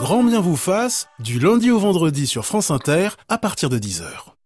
Grand bien vous fasse, du lundi au vendredi sur France Inter, à partir de 10h.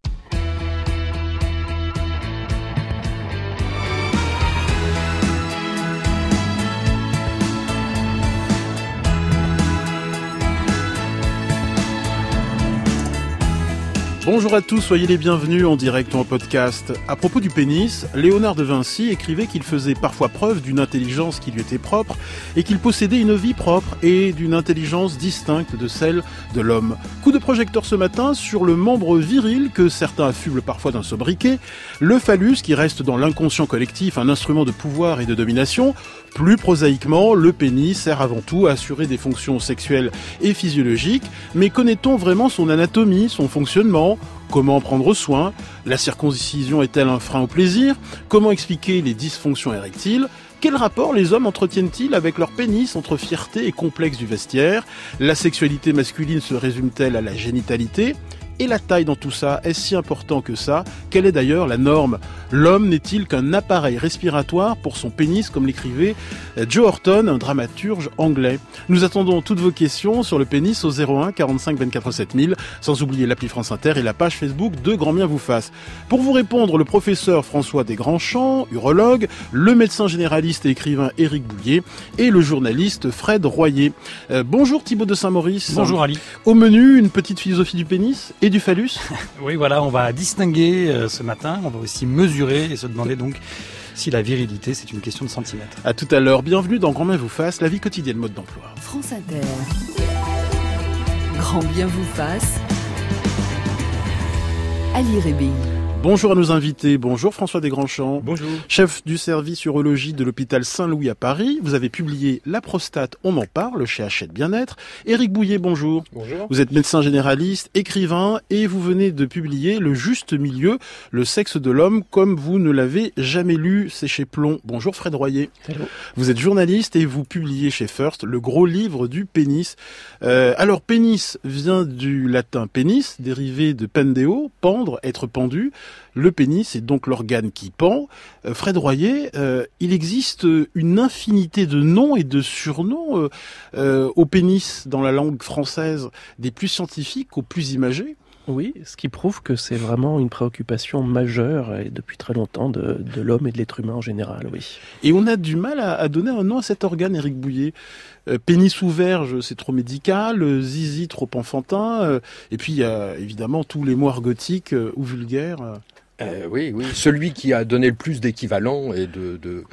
Bonjour à tous, soyez les bienvenus en direct ou en podcast. À propos du pénis, Léonard de Vinci écrivait qu'il faisait parfois preuve d'une intelligence qui lui était propre et qu'il possédait une vie propre et d'une intelligence distincte de celle de l'homme. Coup de projecteur ce matin sur le membre viril que certains affublent parfois d'un sobriquet, le phallus qui reste dans l'inconscient collectif un instrument de pouvoir et de domination. Plus prosaïquement, le pénis sert avant tout à assurer des fonctions sexuelles et physiologiques, mais connaît-on vraiment son anatomie, son fonctionnement ? Comment en prendre soin ? La circoncision est-elle un frein au plaisir ? Comment expliquer les dysfonctions érectiles ? Quel rapport les hommes entretiennent-ils avec leur pénis entre fierté et complexe du vestiaire ? La sexualité masculine se résume-t-elle à la génitalité ? Et la taille dans tout ça, est-ce si important que ça ? Quelle est d'ailleurs la norme ? L'homme n'est-il qu'un appareil respiratoire pour son pénis, comme l'écrivait Joe Horton, un dramaturge anglais ? Nous attendons toutes vos questions sur le pénis au 01 45 24 7000, sans oublier l'appli France Inter et la page Facebook de Grand Bien vous fasse. Pour vous répondre, le professeur François Desgrands-Champs, urologue, le médecin généraliste et écrivain Éric Bouillet et le journaliste Fred Royer. Bonjour Thibaut de Saint-Maurice. Bonjour Ali. Au menu, une petite philosophie du pénis et du phallus. Oui, voilà, on va distinguer ce matin, on va aussi mesurer et se demander donc si la virilité, c'est une question de centimètres. À tout à l'heure, bienvenue dans Grand Bien vous fasse, la vie quotidienne, mode d'emploi. France Inter. Grand Bien vous fasse. Ali Rébi. Bonjour à nos invités, bonjour François Desgrands-Champs. Bonjour. Chef du service urologie de l'hôpital Saint-Louis à Paris. Vous avez publié La prostate, on en parle chez Hachette Bien-être. Éric Bouillet, bonjour. Bonjour. Vous êtes médecin généraliste, écrivain et vous venez de publier Le juste milieu, le sexe de l'homme comme vous ne l'avez jamais lu, c'est chez Plomb. Bonjour Fred Royer. Hello. Vous êtes journaliste et vous publiez chez First le gros livre du pénis. Alors pénis vient du latin pénis, dérivé de pendeo, pendre, être pendu. Le pénis est donc l'organe qui pend. Fred Royer, il existe une infinité de noms et de surnoms au pénis dans la langue française, des plus scientifiques aux plus imagés. Oui, ce qui prouve que c'est vraiment une préoccupation majeure et depuis très longtemps de l'homme et de l'être humain en général, oui. Et on a du mal à donner un nom à cet organe, Éric Bouillet. Pénis ou verge, c'est trop médical, zizi, trop enfantin, et puis il y a évidemment tous les mots argotiques ou vulgaires. Oui, celui qui a donné le plus d'équivalents et de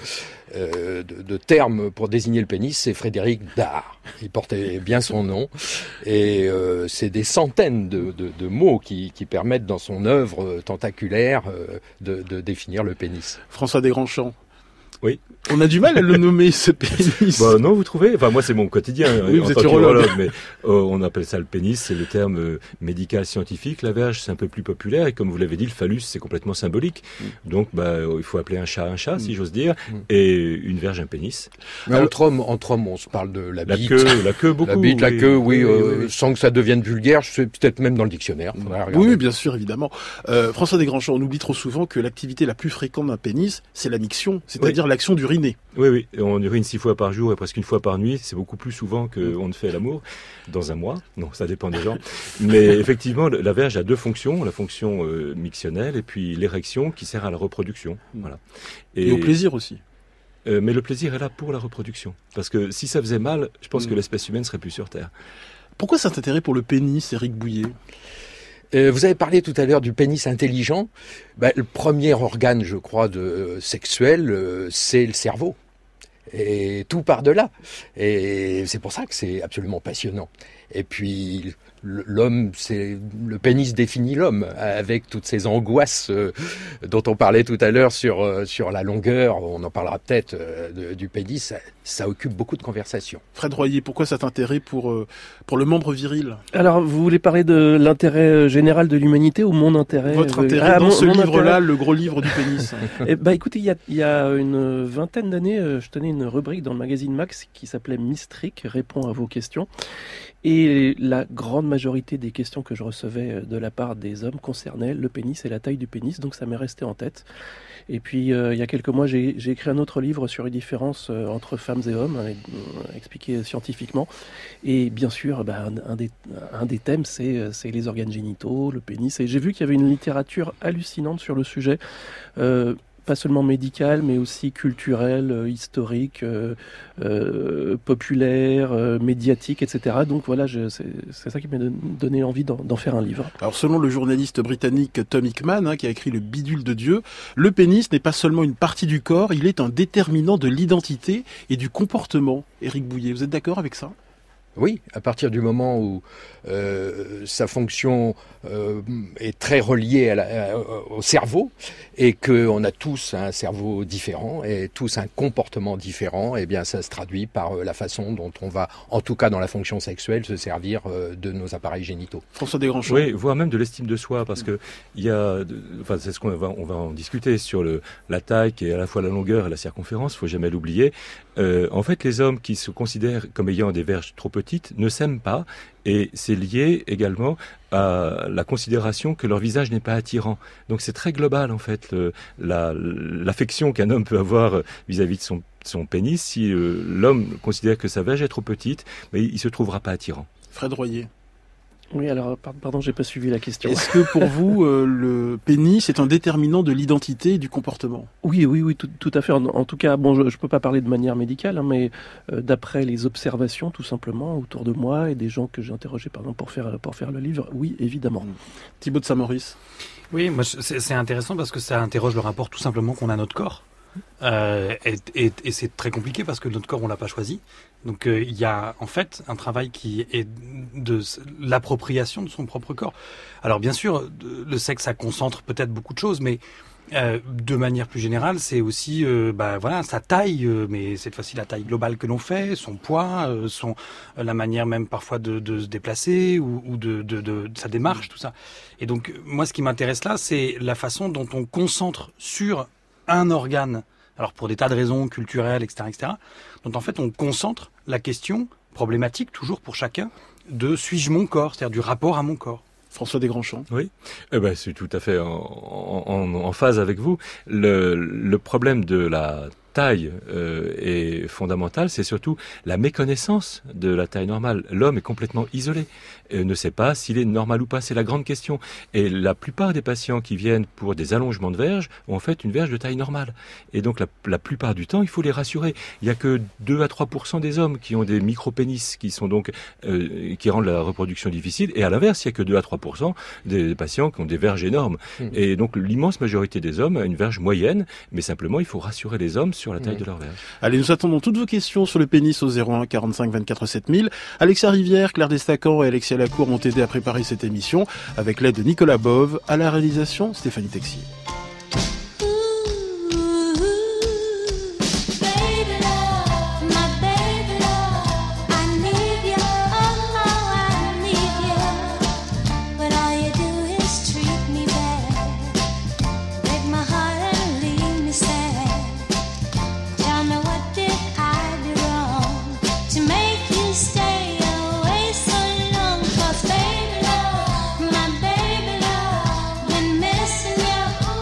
termes pour désigner le pénis, c'est Frédéric Dard. Il portait bien son nom et c'est des centaines de mots qui permettent dans son œuvre tentaculaire de définir le pénis. François Desgrands-Champs. Oui. On a du mal à le nommer, ce pénis. Bah non, vous trouvez ? Enfin, moi, c'est mon quotidien. Oui, en vous tant êtes urologue. Mais on appelle ça le pénis, c'est le terme médical scientifique. La verge, c'est un peu plus populaire. Et comme vous l'avez dit, le phallus, c'est complètement symbolique. Donc, il faut appeler un chat, si j'ose dire. Et une verge, un pénis. Mais entre hommes, on se parle de la bite. La queue, beaucoup. La bite, la queue, oui. Oui. Sans que ça devienne vulgaire, c'est peut-être même dans le dictionnaire. Oui, bien sûr, évidemment. François Desgrands-Champs, on oublie trop souvent que l'activité la plus fréquente d'un pénis, c'est la miction, c'est-à-dire l'action d'uriner. Oui. On urine 6 fois par jour et presque 1 fois par nuit. C'est beaucoup plus souvent qu'on ne fait l'amour dans un mois. Non, ça dépend des gens. Mais effectivement, la verge a deux fonctions. La fonction mictionnelle et puis l'érection qui sert à la reproduction. Voilà. Et au plaisir aussi. Mais le plaisir est là pour la reproduction. Parce que si ça faisait mal, je pense que l'espèce humaine serait plus sur Terre. Pourquoi cet intérêt pour le pénis, Éric Bouillet ? Vous avez parlé tout à l'heure du pénis intelligent. Le premier organe, je crois, sexuel, c'est le cerveau. Et tout part de là. Et c'est pour ça que c'est absolument passionnant. Et puis, l'homme, le pénis définit l'homme, avec toutes ces angoisses dont on parlait tout à l'heure sur la longueur, on en parlera peut-être du pénis, ça occupe beaucoup de conversations. Fred Royer, pourquoi cet intérêt pour le membre viril ? Alors, vous voulez parler de l'intérêt général de l'humanité ou mon intérêt ? Votre intérêt dans ce livre-là, le gros livre du pénis. Écoutez, il y a une vingtaine d'années, je tenais une rubrique dans le magazine Max qui s'appelait Mistrick, répond à vos questions. Et Et la grande majorité des questions que je recevais de la part des hommes concernaient le pénis et la taille du pénis, donc ça m'est resté en tête. Et puis, il y a quelques mois, j'ai écrit un autre livre sur les différences entre femmes et hommes, expliqué scientifiquement. Et bien sûr, un des thèmes, c'est les organes génitaux, le pénis. Et j'ai vu qu'il y avait une littérature hallucinante sur le sujet, pas seulement médicale, mais aussi culturelle, historique, populaire, médiatique, etc. Donc voilà, c'est ça qui m'a donné envie d'en faire un livre. Alors selon le journaliste britannique Tom Hickman, qui a écrit Le bidule de Dieu, le pénis n'est pas seulement une partie du corps, il est un déterminant de l'identité et du comportement. Éric Bouillet, vous êtes d'accord avec ça ? Oui, à partir du moment où sa fonction est très reliée au cerveau et qu'on a tous un cerveau différent et tous un comportement différent, eh bien ça se traduit par la façon dont on va, en tout cas dans la fonction sexuelle, se servir de nos appareils génitaux. François Desgrands-Champs. Oui, voire même de l'estime de soi, parce que il y a, c'est ce qu'on va en discuter sur la taille qui est à la fois la longueur et la circonférence. Faut jamais l'oublier. En fait, les hommes qui se considèrent comme ayant des verges trop petites ne s'aiment pas, et c'est lié également à la considération que leur visage n'est pas attirant. Donc c'est très global en fait, l'affection qu'un homme peut avoir vis-à-vis de son pénis. Si l'homme considère que sa verge est trop petite, mais il se trouvera pas attirant. Fred Royer. Oui, alors, pardon, j'ai pas suivi la question. Est-ce que pour vous, le pénis est un déterminant de l'identité et du comportement ? Oui, tout à fait. En tout cas, bon, je peux pas parler de manière médicale, mais d'après les observations, tout simplement, autour de moi et des gens que j'ai interrogés, par exemple, pour faire le livre, oui, évidemment. Thibaut de Saint-Maurice. Oui, moi, c'est intéressant parce que ça interroge le rapport tout simplement qu'on a à notre corps. Et c'est très compliqué parce que notre corps on l'a pas choisi. Donc il y a en fait un travail qui est de l'appropriation de son propre corps. Alors bien sûr, le sexe ça concentre peut-être beaucoup de choses, mais de manière plus générale, c'est aussi sa taille, mais cette fois-ci la taille globale que l'on fait, son poids, la manière même parfois de se déplacer ou de sa démarche, tout ça. Et donc moi ce qui m'intéresse là, c'est la façon dont on concentre sur un organe, alors pour des tas de raisons culturelles, etc., dont en fait on concentre la question problématique, toujours pour chacun, de suis-je mon corps, c'est-à-dire du rapport à mon corps. François Desgrands-Champs. Oui, c'est tout à fait en phase avec vous. Le problème de la taille est fondamental, c'est surtout la méconnaissance de la taille normale. L'homme est complètement isolé, ne sait pas s'il est normal ou pas, c'est la grande question. Et la plupart des patients qui viennent pour des allongements de verge ont en fait une verge de taille normale. Et donc la plupart du temps, il faut les rassurer. Il n'y a que 2 à 3% des hommes qui ont des micro-pénis qui sont donc qui rendent la reproduction difficile. Et à l'inverse, il n'y a que 2 à 3% des patients qui ont des verges énormes. Et donc l'immense majorité des hommes a une verge moyenne, mais simplement il faut rassurer les hommes sur la taille de leur verge. Allez, nous attendons toutes vos questions sur le pénis au 01 45 24 7000. Alexia Rivière, Claire Destacan et Alexia Lacour m'ont aidé à préparer cette émission avec l'aide de Nicolas Bove. À la réalisation, Stéphanie Texier. Missing you.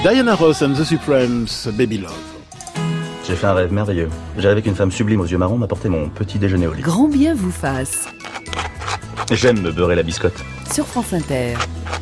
Diana Ross and the Supremes, Baby Love. J'ai fait un rêve merveilleux. J'ai rêvé qu'une femme sublime aux yeux marrons m'apportait mon petit déjeuner au lit. Grand bien vous fasse. J'aime me beurrer la biscotte. Sur France Inter.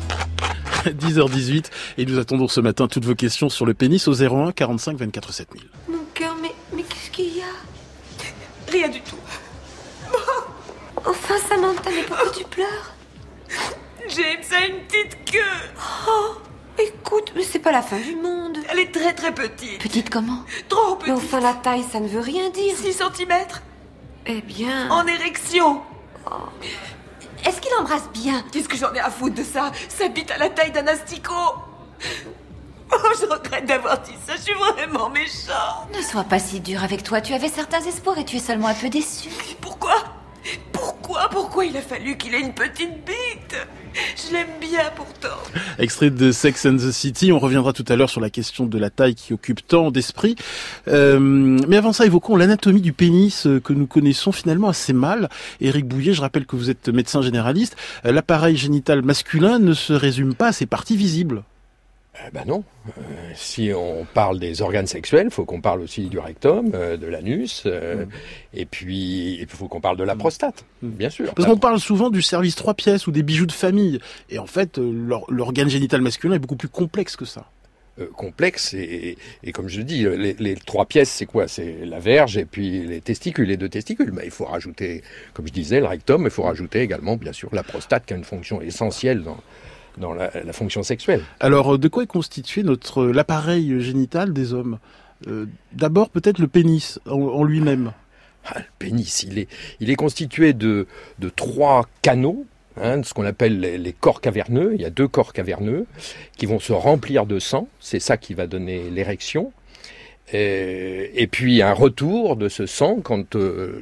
10h18 et nous attendons ce matin toutes vos questions sur le pénis au 01 45 24 7000. Mon cœur, mais qu'est-ce qu'il y a? Rien du tout. Enfin, Samantha, mais pourquoi tu pleures? James a une petite queue. Oh, écoute, mais c'est pas la fin du monde. Elle est très très petite. Petite comment? Trop petite. Mais enfin, la taille, ça ne veut rien dire. 6 cm. Eh bien... En érection. Oh. Est-ce qu'il embrasse bien? Qu'est-ce que j'en ai à foutre de ça? Ça bite à la taille d'un asticot. Oh, je regrette d'avoir dit ça, je suis vraiment méchant. Ne sois pas si dur avec toi, tu avais certains espoirs et tu es seulement un peu déçu. Pourquoi il a fallu qu'il ait une petite bite? Je l'aime bien pourtant. Extrait de Sex and the City, on reviendra tout à l'heure sur la question de la taille qui occupe tant d'esprit. Mais avant ça, évoquons l'anatomie du pénis que nous connaissons finalement assez mal. Éric Bouillet, je rappelle que vous êtes médecin généraliste. L'appareil génital masculin ne se résume pas à ses parties visibles. Ben non. Si on parle des organes sexuels, il faut qu'on parle aussi du rectum, de l'anus, et puis il faut qu'on parle de la prostate, bien sûr. Parce qu'on parle souvent du service 3 pièces ou des bijoux de famille, et en fait, l'organe génital masculin est beaucoup plus complexe que ça. Complexe, et comme je dis, les 3 pièces, c'est quoi? C'est la verge et puis les testicules, les 2 testicules. Mais il faut rajouter, comme je disais, le rectum, mais il faut rajouter également, bien sûr, la prostate qui a une fonction essentielle dans la fonction sexuelle. Alors, de quoi est constitué l'appareil génital des hommes? D'abord, peut-être le pénis en lui-même. Le pénis, il est constitué de 3 canaux, de ce qu'on appelle les corps caverneux. Il y a 2 corps caverneux qui vont se remplir de sang. C'est ça qui va donner l'érection. Et puis un retour de ce sang quand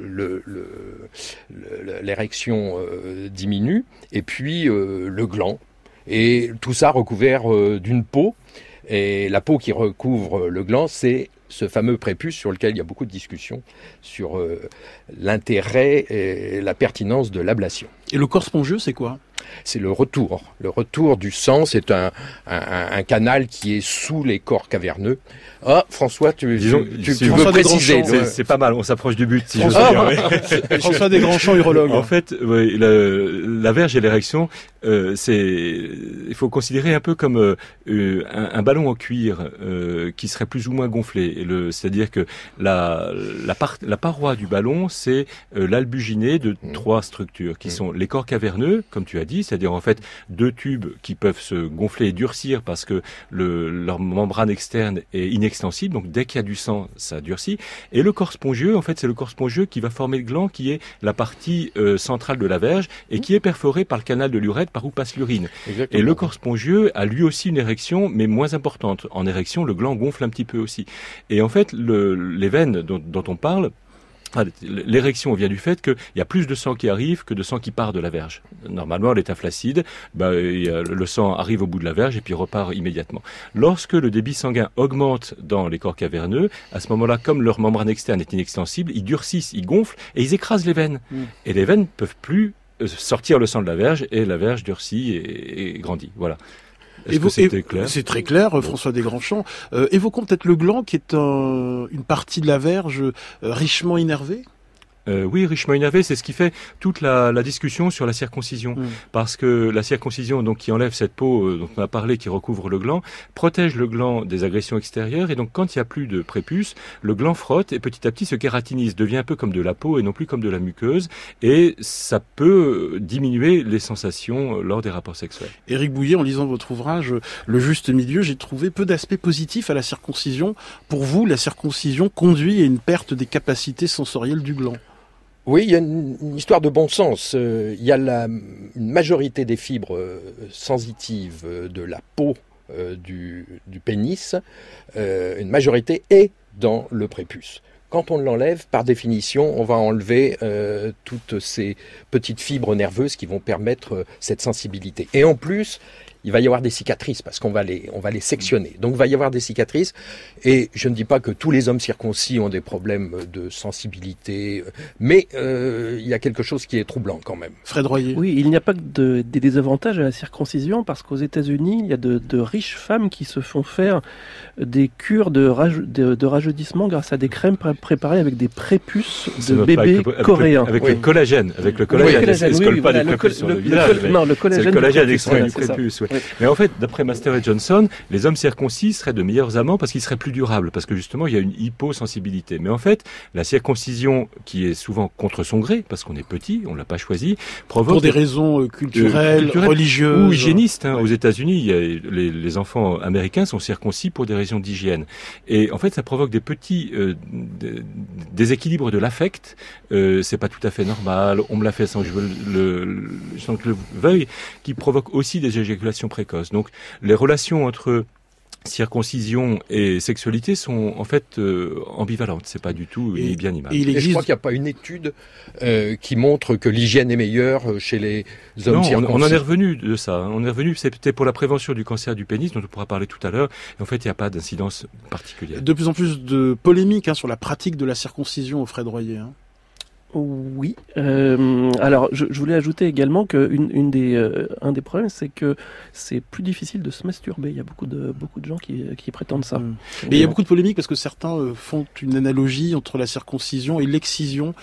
l'érection diminue. Et puis le gland. Et tout ça recouvert d'une peau. Et la peau qui recouvre le gland, c'est ce fameux prépuce sur lequel il y a beaucoup de discussions sur l'intérêt et la pertinence de l'ablation. Et le corps spongieux, c'est quoi? C'est le retour. Le retour du sang, c'est un canal qui est sous les corps caverneux. Ah, François, tu veux préciser? C'est pas mal, on s'approche du but, si je veux dire. François Desgrands-Champs, urologue. En fait, oui, la verge et l'érection, il faut considérer un peu comme un ballon en cuir qui serait plus ou moins gonflé. C'est-à-dire que la paroi du ballon, c'est l'albuginé de 3 structures qui sont les corps caverneux, comme tu as dit, c'est-à-dire en fait 2 tubes qui peuvent se gonfler et durcir parce que leur membrane externe est inextensible, donc dès qu'il y a du sang, ça durcit. Et le corps spongieux, en fait, c'est le corps spongieux qui va former le gland, qui est la partie centrale de la verge et qui est perforé par le canal de l'urètre par où passe l'urine. Exactement. Et le corps spongieux a lui aussi une érection, mais moins importante. En érection, le gland gonfle un petit peu aussi. Et en fait, les veines dont on parle, l'érection vient du fait qu'il y a plus de sang qui arrive que de sang qui part de la verge. Normalement, à l'état flaccide, le sang arrive au bout de la verge et puis repart immédiatement. Lorsque le débit sanguin augmente dans les corps caverneux, à ce moment-là, comme leur membrane externe est inextensible, ils durcissent, ils gonflent et ils écrasent les veines. Et les veines ne peuvent plus sortir le sang de la verge et la verge durcit et grandit. Voilà. Est-ce que c'était clair? C'est très clair, François Desgrands-Champs. Évoquons peut-être le gland qui est une partie de la verge richement innervée. Oui, richement innervé, c'est ce qui fait toute la discussion sur la circoncision. Parce que la circoncision, donc, qui enlève cette peau dont on a parlé, qui recouvre le gland, protège le gland des agressions extérieures. Et donc, quand il n'y a plus de prépuce, le gland frotte et petit à petit se kératinise, devient un peu comme de la peau et non plus comme de la muqueuse. Et ça peut diminuer les sensations lors des rapports sexuels. Éric Bouillet, en lisant votre ouvrage, Le juste milieu, j'ai trouvé peu d'aspects positifs à la circoncision. Pour vous, la circoncision conduit à une perte des capacités sensorielles du gland. Oui, il y a une histoire de bon sens. Il y a une majorité des fibres sensitives de la peau du pénis, une majorité est dans le prépuce. Quand on l'enlève, par définition, on va enlever toutes ces petites fibres nerveuses qui vont permettre cette sensibilité. Et en plus, il va y avoir des cicatrices parce qu'on va les sectionner. Donc il va y avoir des cicatrices et je ne dis pas que tous les hommes circoncis ont des problèmes de sensibilité, mais il y a quelque chose qui est troublant quand même. Fred Royer. Oui, il n'y a pas que des désavantages à la circoncision parce qu'aux États-Unis, il y a de riches femmes qui se font faire des cures de rajeunissement grâce à des crèmes préparées avec des prépuces de bébés coréens. Avec le collagène. Avec le collagène. Oui, Ils se collent pas des prépuces sur le visage. Non, le collagène. C'est le collagène extrait du prépuce. Ouais. Mais en fait, d'après Master et Johnson, les hommes circoncis seraient de meilleurs amants parce qu'ils seraient plus durables, parce que justement, il y a une hyposensibilité. Mais en fait, la circoncision, qui est souvent contre son gré, parce qu'on est petit, on l'a pas choisi, provoque... Pour des raisons culturelles, religieuses... Ou hygiénistes. Aux États-Unis, il y a les enfants américains sont circoncis pour des raisons d'hygiène. Et en fait, ça provoque des petits déséquilibres de l'affect. C'est pas tout à fait normal. On me l'a fait sans que je le veuille, qui provoque aussi des éjaculations précoces. Donc, les relations entre circoncision et sexualité sont en fait ambivalentes. C'est pas du tout ni bien ni mal. Et je crois qu'il n'y a pas une étude qui montre que l'hygiène est meilleure chez les hommes circoncis. On en est revenu de ça. On est revenu, c'était pour la prévention du cancer du pénis, dont on pourra parler tout à l'heure. Et en fait, il n'y a pas d'incidence particulière. De plus en plus de polémiques sur la pratique de la circoncision au Fred Royer. Oui. Alors, je voulais ajouter également que un des problèmes, c'est que c'est plus difficile de se masturber. Il y a beaucoup de gens qui prétendent ça. Et il y a beaucoup de polémiques parce que certains font une analogie entre la circoncision et l'excision.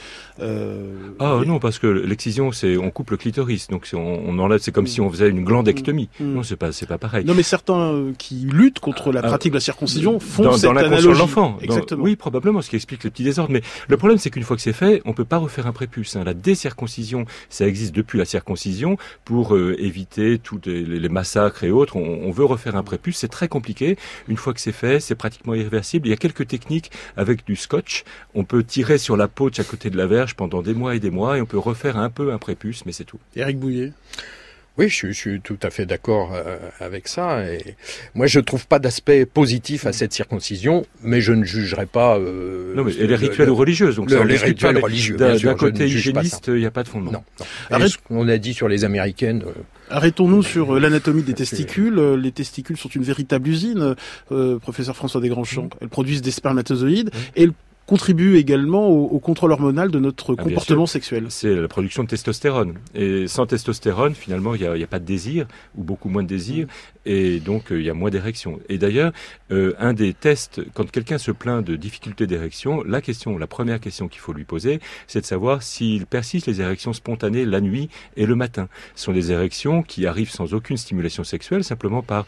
Non, parce que l'excision, c'est on coupe le clitoris, donc on enlève. C'est comme si on faisait une glandectomie. Non, c'est pas pareil. Non, mais certains qui luttent contre la pratique de la circoncision font cette dans analogie. L'inconscient de l'enfant. Exactement. Oui, probablement, ce qui explique le petit désordre. Mais le problème, c'est qu'une fois que c'est fait, on peut pas refaire un prépuce. La décirconcision, ça existe depuis la circoncision pour éviter tous les massacres et autres. On veut refaire un prépuce, c'est très compliqué. Une fois que c'est fait, c'est pratiquement irréversible. Il y a quelques techniques avec du scotch. On peut tirer sur la peau de chaque côté de la verge pendant des mois et on peut refaire un peu un prépuce, mais c'est tout. Éric Bouillet. Oui, je suis tout à fait d'accord avec ça. Et moi, je trouve pas d'aspect positif à cette circoncision, mais je ne jugerai pas. Non, mais les rituels religieux, donc les rituels religieux. D'un côté hygiéniste, il n'y a pas de fondement. Non. Ce qu'on a dit sur les Américaines. Arrêtons-nous sur l'anatomie des testicules. Les testicules sont une véritable usine, professeur François Desgrands-Champs. Elles produisent des spermatozoïdes et contribue également au contrôle hormonal de notre comportement sexuel. C'est la production de testostérone. Et sans testostérone, finalement, il n'y a pas de désir, ou beaucoup moins de désir, et donc il y a moins d'érection. Et d'ailleurs, un des tests, quand quelqu'un se plaint de difficultés d'érection, la première question qu'il faut lui poser, c'est de savoir s'il persiste les érections spontanées la nuit et le matin. Ce sont des érections qui arrivent sans aucune stimulation sexuelle, simplement par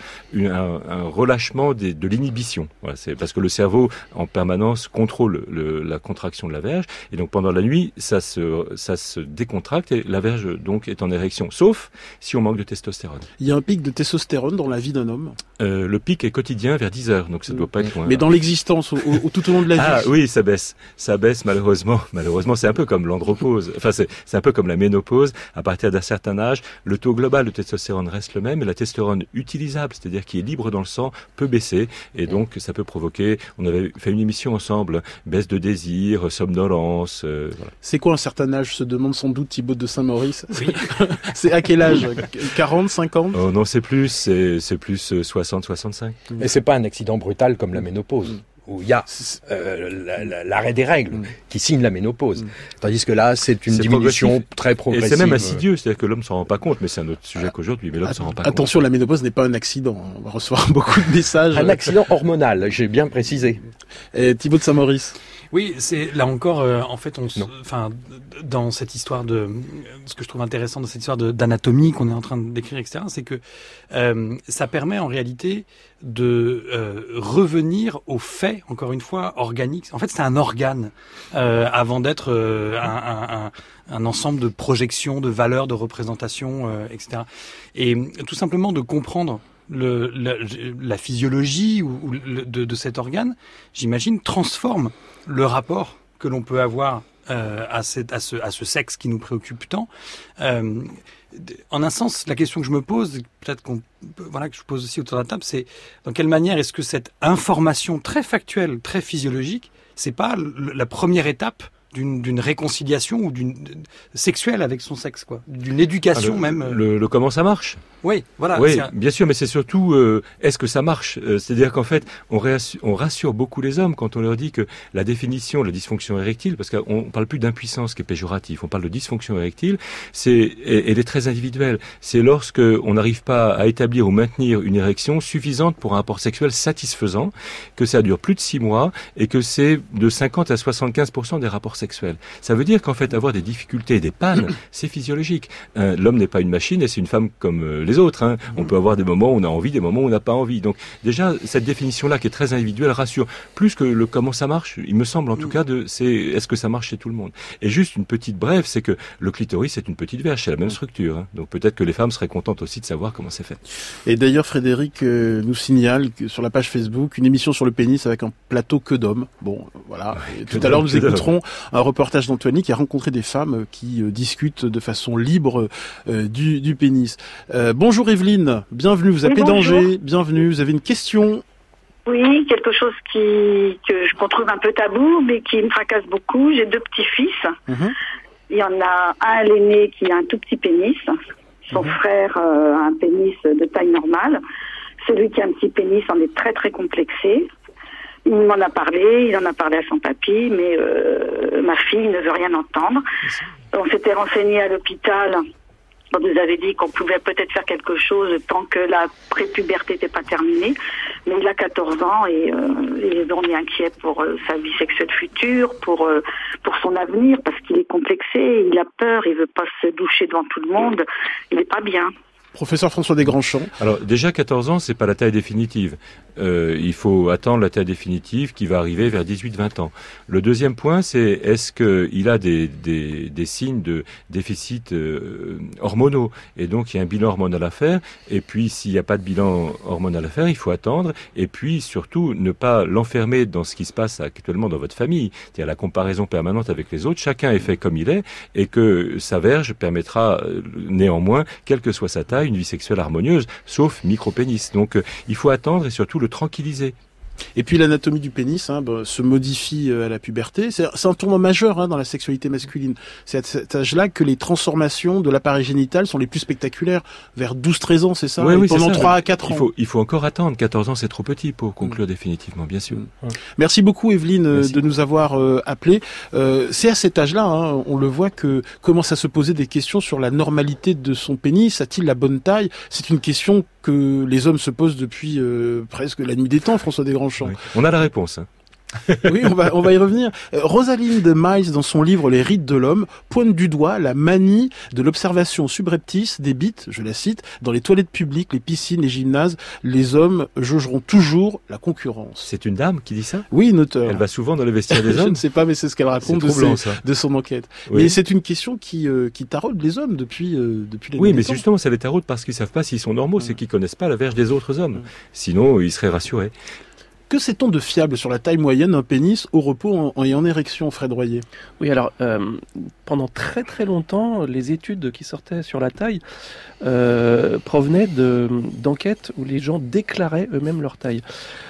un relâchement de l'inhibition. Voilà, c'est parce que le cerveau, en permanence, contrôle la contraction de la verge, et donc pendant la nuit, ça se décontracte, et la verge donc est en érection, sauf si on manque de testostérone. Il y a un pic de testostérone dans la vie d'un homme. Le pic est quotidien vers 10 heures, donc ça doit pas être loin. Mais dans l'existence, tout au long de la vie. Ah oui, ça baisse malheureusement. Malheureusement, c'est un peu comme l'andropause. Enfin, c'est un peu comme la ménopause. À partir d'un certain âge, le taux global de testostérone reste le même, et la testostérone utilisable, c'est-à-dire qui est libre dans le sang, peut baisser, et donc ça peut provoquer. On avait fait une émission ensemble, baisse de désir, somnolence. Voilà. C'est quoi un certain âge, se demande sans doute Thibaut de Saint-Maurice. Oui. C'est à quel âge 40, 50 Oh non, c'est plus 60, 65. Et c'est pas un accident brutal comme la ménopause, où il y a l'arrêt des règles qui signe la ménopause. Tandis que là, c'est une diminution très progressive. Et c'est même insidieux, c'est-à-dire que l'homme s'en rend pas compte, mais c'est un autre sujet qu'aujourd'hui, mais l'homme s'en rend pas compte. Attention, la ménopause n'est pas un accident. On va recevoir beaucoup de messages. Un accident hormonal, j'ai bien précisé. Et Thibaut de Saint-Maurice. Oui, c'est là encore, en fait, dans cette histoire ce que je trouve intéressant dans cette histoire d'anatomie qu'on est en train de décrire, etc., c'est que ça permet en réalité de revenir aux faits, encore une fois, organiques. En fait, c'est un organe avant d'être un ensemble de projections, de valeurs, de représentations, etc. Et tout simplement de comprendre la physiologie de cet organe, j'imagine, transforme le rapport que l'on peut avoir à ce sexe qui nous préoccupe tant. En un sens, la question que je me pose, peut-être que je pose aussi autour de la table, c'est dans quelle manière est-ce que cette information très factuelle, très physiologique, c'est pas la première étape d'une réconciliation ou sexuelle avec son sexe, quoi, d'une éducation même. Le comment ça marche. Oui, voilà. Oui, bien sûr, mais c'est surtout est-ce que ça marche. C'est-à-dire qu'en fait, on rassure beaucoup les hommes quand on leur dit que la définition de la dysfonction érectile, parce qu'on parle plus d'impuissance qui est péjoratif, on parle de dysfonction érectile, elle est très individuelle. C'est lorsque on n'arrive pas à établir ou maintenir une érection suffisante pour un rapport sexuel satisfaisant, que ça dure plus de 6 mois et que c'est de 50 à 75% des rapports sexuels. Ça veut dire qu'en fait, avoir des difficultés, des pannes, c'est physiologique. L'homme n'est pas une machine et c'est une femme comme les autres. Hein. On peut avoir des moments où on a envie, des moments où on n'a pas envie. Donc déjà, cette définition-là qui est très individuelle rassure. Plus que le comment ça marche, il me semble en tout cas, est-ce que ça marche chez tout le monde. Et juste une petite brève, c'est que le clitoris c'est une petite verge, c'est la même structure. Hein. Donc peut-être que les femmes seraient contentes aussi de savoir comment c'est fait. Et d'ailleurs, Frédéric nous signale que sur la page Facebook, une émission sur le pénis avec un plateau que d'hommes. Bon, voilà. Et tout à l'heure, nous écouterons un reportage d'Antoine qui a rencontré des femmes qui discutent de façon libre du pénis. Bonjour Evelyne, bienvenue, vous appelez d'Angers, bienvenue, vous avez une question? Oui, quelque chose qu'on trouve un peu tabou, mais qui me fracasse beaucoup. J'ai 2 petits-fils. Il y en a un, l'aîné, qui a un tout petit pénis. Son frère a un pénis de taille normale. Celui qui a un petit pénis en est très très complexé. Il m'en a parlé, il en a parlé à son papy, mais ma fille ne veut rien entendre. On s'était renseigné à l'hôpital. On nous avait dit qu'on pouvait peut-être faire quelque chose tant que la prépuberté n'était pas terminée. Mais il a 14 ans et on est inquiet pour sa vie sexuelle future, pour son avenir, parce qu'il est complexé, il a peur, il veut pas se doucher devant tout le monde, il est pas bien. Professeur François Desgrands-Champs. Alors déjà 14 ans, c'est pas la taille définitive. Il faut attendre la taille définitive qui va arriver vers 18-20 ans. Le deuxième point, c'est est-ce qu'il a des signes de déficit hormonaux, et donc il y a un bilan hormonal à faire, et puis s'il n'y a pas de bilan hormonal à faire, il faut attendre, et puis surtout ne pas l'enfermer dans ce qui se passe actuellement dans votre famille, c'est-à-dire la comparaison permanente avec les autres. Chacun est fait comme il est, et que sa verge permettra néanmoins, quelle que soit sa taille, une vie sexuelle harmonieuse, sauf micro-pénis. Donc il faut attendre et surtout le tranquilliser. Et puis l'anatomie du pénis se modifie à la puberté. C'est un tournant majeur dans la sexualité masculine. C'est à cet âge-là que les transformations de l'appareil génital sont les plus spectaculaires. Vers 12-13 ans, c'est ça? Oui, pendant 3 à 4 ans. Il faut encore attendre. 14 ans, c'est trop petit pour conclure définitivement, bien sûr. Merci beaucoup, Evelyne, de nous avoir appelés. C'est à cet âge-là, on le voit, que commence à se poser des questions sur la normalité de son pénis. A-t-il la bonne taille? C'est une question que les hommes se posent depuis presque la nuit des temps, François Desgrands-Champs. Oui. On a la réponse. Oui, on va y revenir. Rosalind Miles, dans son livre Les rites de l'homme, pointe du doigt la manie de l'observation subreptice des bites, je la cite, dans les toilettes publiques, les piscines, les gymnases. Les hommes jaugeront toujours la concurrence. C'est une dame qui dit ça? Oui, une auteure. Elle va souvent dans les vestiaires des hommes? Je ne sais pas, mais c'est ce qu'elle raconte de son enquête. Oui. Mais c'est une question qui taraude les hommes depuis la Oui, mais justement, ça les taraude parce qu'ils savent pas s'ils sont normaux, c'est qu'ils connaissent pas la verge des autres hommes. Sinon, ils seraient rassurés. Que sait-on de fiable sur la taille moyenne d'un pénis au repos et en érection, Fred Royer? Oui, alors, pendant très très longtemps, les études qui sortaient sur la taille provenaient d'enquêtes où les gens déclaraient eux-mêmes leur taille.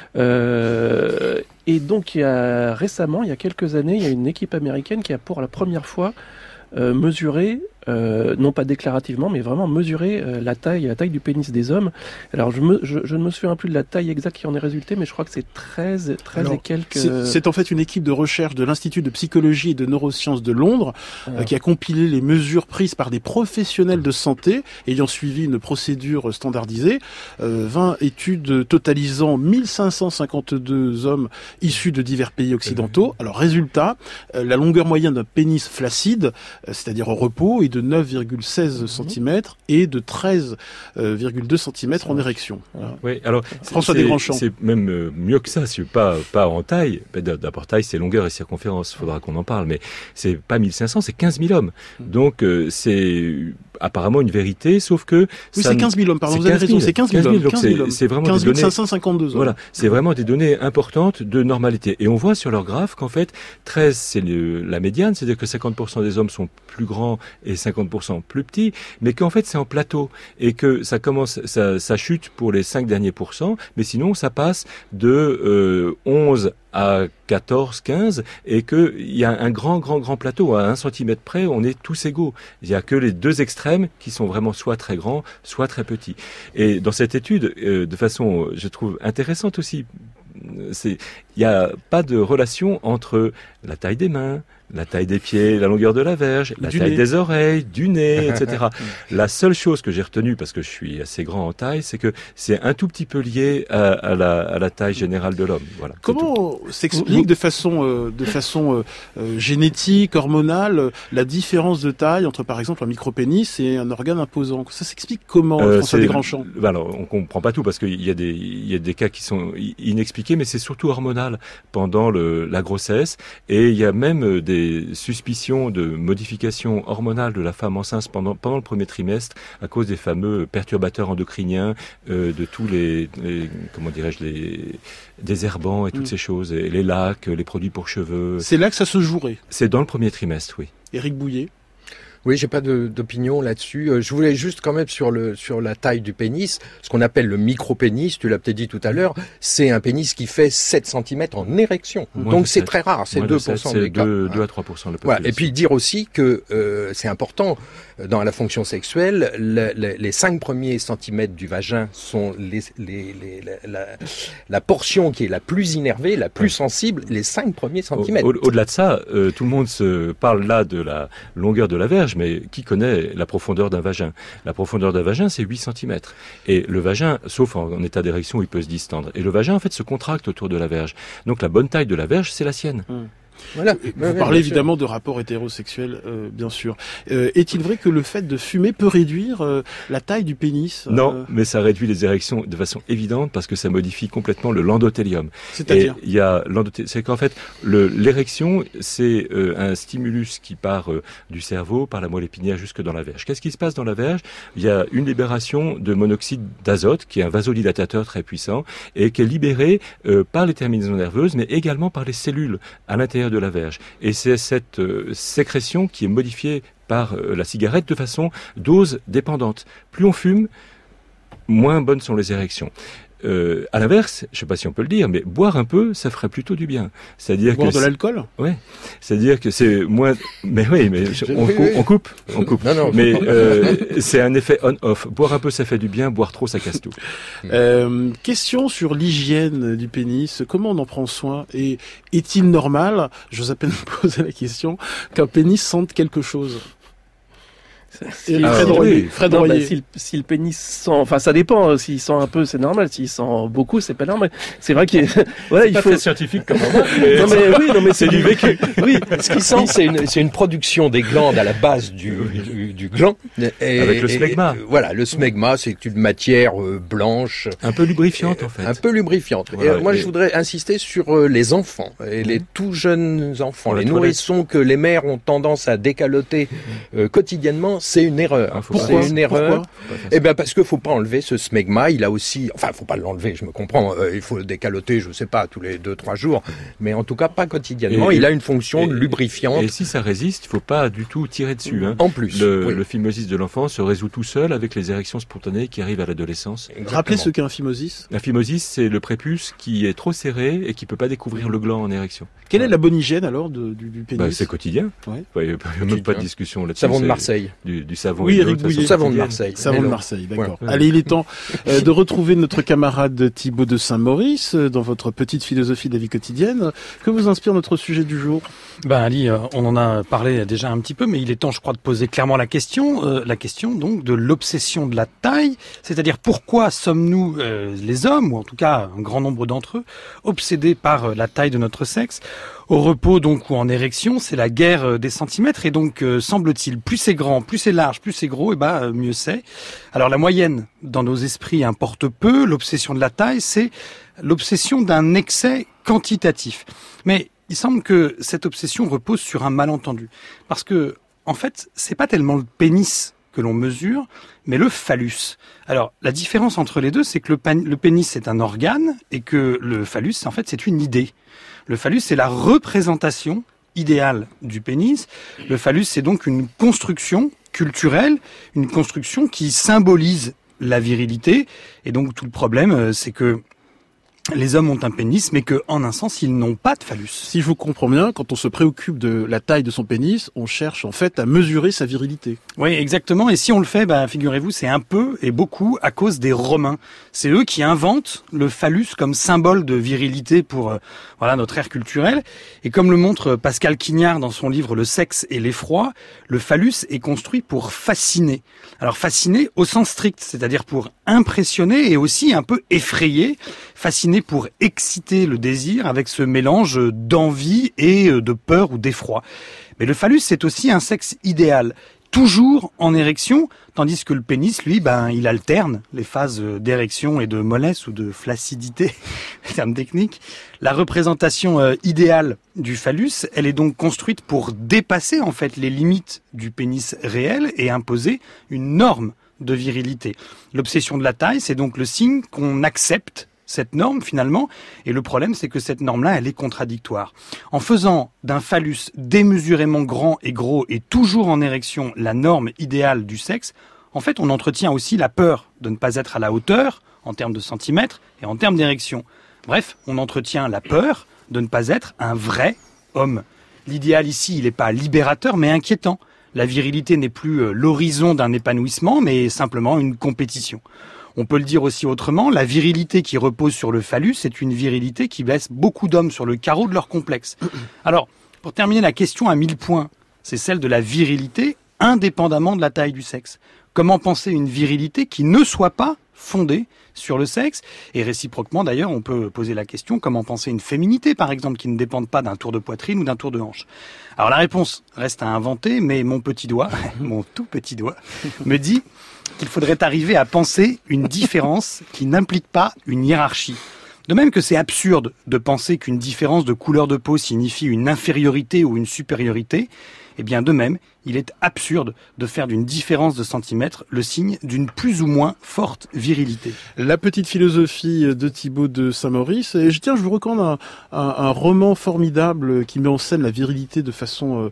Et donc, il y a quelques années, il y a une équipe américaine qui a pour la première fois mesuré, non pas déclarativement, mais vraiment mesurer la taille du pénis des hommes. Alors je ne me souviens plus de la taille exacte qui en est résultée, mais je crois que c'est 13 et quelques... C'est en fait une équipe de recherche de l'Institut de psychologie et de neurosciences de Londres qui a compilé les mesures prises par des professionnels de santé ayant suivi une procédure standardisée. 20 études totalisant 1552 hommes issus de divers pays occidentaux. Alors résultat, la longueur moyenne d'un pénis flaccide, c'est-à-dire au repos, est de 9,16 cm et de 13,2 cm en érection. Voilà. Oui, alors François Desgrands-Champs. C'est même mieux que ça, c'est pas en taille. D'abord taille, c'est longueur et circonférence. Il faudra qu'on en parle, mais c'est pas 1500, c'est 15 000 hommes. Donc c'est apparemment une vérité, sauf que oui, c'est 15 000 hommes. Pardon, vous avez raison, c'est 15 000 hommes. Donc c'est vraiment 15 552 hommes. Voilà, c'est vraiment des données importantes de normalité. Et on voit sur leur graphe qu'en fait 13 c'est la médiane, c'est-à-dire que 50% des hommes sont plus grands et 50% plus petit, mais qu'en fait c'est en plateau et que ça chute pour les 5 derniers pourcents, mais sinon ça passe de 11 à 14, 15, et qu'il y a un grand plateau. À 1 centimètre près, on est tous égaux. Il n'y a que les deux extrêmes qui sont vraiment soit très grands, soit très petits. Et dans cette étude, de façon, je trouve, intéressante aussi, il n'y a pas de relation entre la taille des mains, la taille des pieds, la longueur de la verge, la taille des oreilles, du nez, etc. La seule chose que j'ai retenue, parce que je suis assez grand en taille, c'est que c'est un tout petit peu lié à la taille générale de l'homme. Voilà. Comment s'explique de façon génétique, hormonale, la différence de taille entre, par exemple, un micropénis et un organe imposant? Ça s'explique comment, François Desgrands-Champs? Alors, on comprend pas tout, parce qu'il y a des cas qui sont inexpliqués, mais c'est surtout hormonal pendant la grossesse, et il y a même des suspicions de modification hormonale de la femme enceinte pendant le premier trimestre à cause des fameux perturbateurs endocriniens, de tous les comment dirais-je, les désherbants et toutes ces choses, et les lacs, les produits pour cheveux. C'est là que ça se jouerait? C'est dans le premier trimestre, oui. Éric Bouillet? Oui, j'ai pas d'opinion là-dessus. Je voulais juste quand même sur la taille du pénis, ce qu'on appelle le micropénis, tu l'as peut-être dit tout à l'heure, c'est un pénis qui fait 7 cm en érection. Donc c'est très rare, c'est 2% des cas. 2 à 3% de la population. Voilà. Et puis dire aussi que c'est important dans la fonction sexuelle, les 5 premiers centimètres du vagin sont la portion qui est la plus innervée, la plus sensible, les 5 premiers centimètres. Au-delà de ça, tout le monde se parle là de la longueur de la verge, mais qui connaît la profondeur d'un vagin? La profondeur d'un vagin, c'est 8 cm. Et le vagin, sauf en état d'érection, il peut se distendre. Et le vagin, en fait, se contracte autour de la verge. Donc la bonne taille de la verge, c'est la sienne. Voilà. Vous parlez évidemment de rapports hétérosexuels, bien sûr. Est-il vrai que le fait de fumer peut réduire la taille du pénis? Non, mais ça réduit les érections de façon évidente parce que ça modifie complètement le l'endothélium. C'est-à-dire? C'est qu'en fait, l'érection, c'est un stimulus qui part du cerveau, par la moelle épinière jusque dans la verge. Qu'est-ce qui se passe dans la verge? Il y a une libération de monoxyde d'azote, qui est un vasodilatateur très puissant, et qui est libéré par les terminaisons nerveuses, mais également par les cellules à l'intérieur de la verge. Et c'est cette sécrétion qui est modifiée par la cigarette de façon dose dépendante. Plus on fume, moins bonnes sont les érections. À l'inverse, je ne sais pas si on peut le dire, mais boire un peu, ça ferait plutôt du bien. C'est-à-dire boire de l'alcool? Oui. C'est-à-dire que c'est moins. Mais oui, mais on coupe. Non, mais c'est un effet on-off. Boire un peu, ça fait du bien. Boire trop, ça casse tout. Question sur l'hygiène du pénis. Comment on en prend soin? Et est-il normal, j'ose à peine poser la question, qu'un pénis sente quelque chose? Fred Royer. Si le pénis sent, enfin ça dépend. S'il sent un peu, c'est normal. S'il sent beaucoup, c'est pas normal. C'est vrai qu'il voilà, il faut. Très scientifique comme mais c'est du vécu. Oui, ce qu'il sent, c'est une production des glandes à la base du gland. Avec le smegma. Voilà, le smegma, c'est une matière blanche, un peu lubrifiante en fait. Un peu lubrifiante. Voilà, et moi, je voudrais insister sur les enfants et les tout jeunes enfants, les nourrissons que les mères ont tendance à décaloter quotidiennement. C'est une erreur. Pourquoi? C'est une erreur. Eh bien, parce qu'il faut pas enlever ce smegma. Il a aussi, enfin, faut pas l'enlever. Je me comprends. Il faut le décaloter, je sais pas, tous les 2-3 jours, mais en tout cas pas quotidiennement. Il a une fonction lubrifiante. Et si ça résiste, il faut pas du tout tirer dessus. Hein. En plus, le phimosis de l'enfant se résout tout seul avec les érections spontanées qui arrivent à l'adolescence. Rappelez ce qu'est un phimosis. Un phimosis, c'est le prépuce qui est trop serré et qui peut pas découvrir le gland en érection. Quelle est la bonne hygiène alors du pénis? C'est quotidien. Il n'y a même pas de discussion là-dessus. Savon de Marseille. Du savon. Oui, Éric Bouillet. Savon de Marseille. Savon de Marseille, d'accord. Voilà. Allez, il est temps de retrouver notre camarade Thibaut de Saint-Maurice dans votre petite philosophie de la vie quotidienne. Que vous inspire notre sujet du jour? Ali, on en a parlé déjà un petit peu, mais il est temps, je crois, de poser clairement la question donc de l'obsession de la taille, c'est-à-dire pourquoi sommes-nous, les hommes, ou en tout cas un grand nombre d'entre eux, obsédés par la taille de notre sexe? Au repos donc ou en érection, c'est la guerre des centimètres et donc semble-t-il plus c'est grand, plus c'est large, plus c'est gros, mieux c'est. Alors la moyenne dans nos esprits importe peu, l'obsession de la taille, c'est l'obsession d'un excès quantitatif. Mais il semble que cette obsession repose sur un malentendu parce que en fait, c'est pas tellement le pénis que l'on mesure, mais le phallus. Alors, la différence entre les deux, c'est que le pénis, c'est un organe, et que le phallus, en fait, c'est une idée. Le phallus, c'est la représentation idéal du pénis. Le phallus, c'est donc une construction culturelle, une construction qui symbolise la virilité. Et donc tout le problème, c'est que les hommes ont un pénis, mais qu'en un sens, ils n'ont pas de phallus. Si je vous comprends bien, quand on se préoccupe de la taille de son pénis, on cherche en fait à mesurer sa virilité. Oui, exactement. Et si on le fait, figurez-vous, c'est un peu et beaucoup à cause des Romains. C'est eux qui inventent le phallus comme symbole de virilité pour notre ère culturelle. Et comme le montre Pascal Quignard dans son livre Le sexe et l'effroi, le phallus est construit pour fasciner. Alors fasciner au sens strict, c'est-à-dire pour impressionner et aussi un peu effrayer. Fasciner pour exciter le désir avec ce mélange d'envie et de peur ou d'effroi. Mais le phallus, c'est aussi un sexe idéal, toujours en érection, tandis que le pénis, lui, il alterne les phases d'érection et de mollesse ou de flaccidité, terme technique. La représentation idéale du phallus, elle est donc construite pour dépasser en fait les limites du pénis réel et imposer une norme de virilité. L'obsession de la taille, c'est donc le signe qu'on accepte cette norme finalement, et le problème c'est que cette norme-là, elle est contradictoire. En faisant d'un phallus démesurément grand et gros et toujours en érection la norme idéale du sexe, en fait on entretient aussi la peur de ne pas être à la hauteur en termes de centimètres et en termes d'érection. Bref, on entretient la peur de ne pas être un vrai homme. L'idéal ici, il n'est pas libérateur mais inquiétant. La virilité n'est plus l'horizon d'un épanouissement mais simplement une compétition. On peut le dire aussi autrement, la virilité qui repose sur le phallus est une virilité qui laisse beaucoup d'hommes sur le carreau de leur complexe. Alors, pour terminer, la question à 1000 points, c'est celle de la virilité indépendamment de la taille du sexe. Comment penser une virilité qui ne soit pas fondée sur le sexe? Et réciproquement, d'ailleurs, on peut poser la question, comment penser une féminité, par exemple, qui ne dépende pas d'un tour de poitrine ou d'un tour de hanche? Alors la réponse reste à inventer, mais mon petit doigt, mon tout petit doigt, me dit qu'il faudrait arriver à penser une différence qui n'implique pas une hiérarchie. De même que c'est absurde de penser qu'une différence de couleur de peau signifie une infériorité ou une supériorité, eh bien de même, il est absurde de faire d'une différence de centimètres le signe d'une plus ou moins forte virilité. La petite philosophie de Thibaut de Saint-Maurice. Et je vous recommande un roman formidable qui met en scène la virilité de façon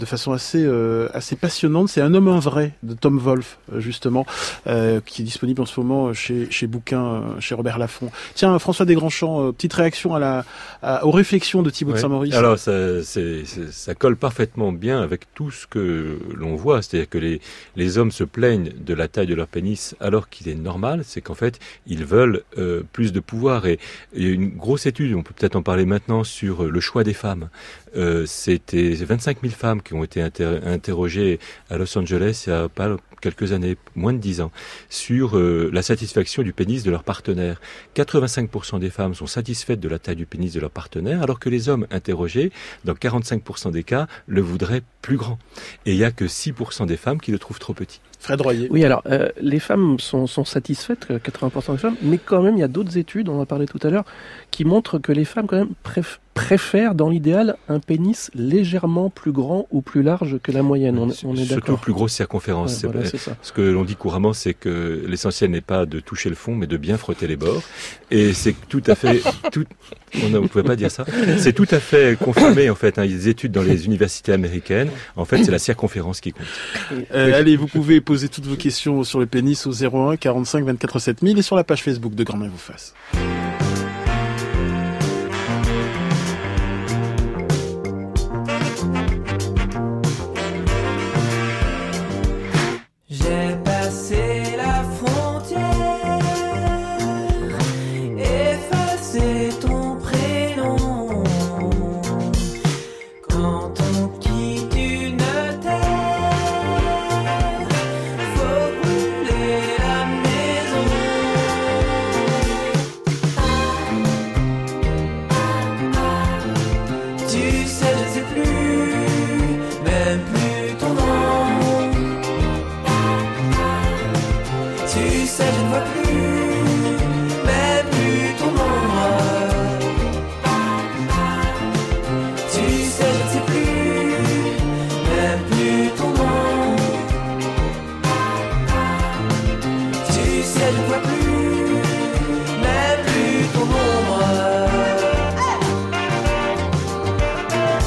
assez passionnante. C'est Un homme un vrai de Tom Wolfe, justement, qui est disponible en ce moment chez Bouquin, chez Robert Laffont. Tiens, François Desgrands-Champs, petite réaction aux réflexions de Thibaut de Saint-Maurice. Alors ça colle parfaitement bien avec tout ce que l'on voit, c'est-à-dire que les hommes se plaignent de la taille de leur pénis alors qu'il est normal, c'est qu'en fait ils veulent plus de pouvoir. Et il y a une grosse étude, on peut peut-être en parler maintenant, sur le choix des femmes. C'était 25 000 femmes qui ont été interrogées à Los Angeles il y a pas quelques années, moins de 10 ans, sur la satisfaction du pénis de leur partenaire. 85% des femmes sont satisfaites de la taille du pénis de leur partenaire, alors que les hommes interrogés, dans 45% des cas, le voudraient plus grand. Et il n'y a que 6% des femmes qui le trouvent trop petit. Fred Royer. Oui, alors, les femmes sont satisfaites, 80% des femmes, mais quand même, il y a d'autres études, on en a parlé tout à l'heure, qui montrent que les femmes, quand même, préfèrent, dans l'idéal, un pénis légèrement plus grand ou plus large que la moyenne. On est d'accord. Surtout plus grosse circonférence. Ouais, c'est ça. Ce que l'on dit couramment, c'est que l'essentiel n'est pas de toucher le fond, mais de bien frotter les bords. Et c'est tout à fait... on ne pouvait pas dire ça. C'est tout à fait confirmé, en fait. Il y a des études dans les universités américaines. En fait, c'est la circonférence qui compte. Allez, vous pouvez poser toutes vos questions sur le pénis au 01 45 24 7000 et sur la page Facebook de Grand Main vous fasse. J'ai passé la frontière, effacé ton prénom. Quand on quitte une terre, faut brûler la maison. Tu sais, je sais plus, même plus ton nom. Tu sais, je ne vois plus, même plus ton ombre. Tu sais, je ne sais plus, même plus ton nom. Tu sais, je ne vois plus, même plus ton ombre.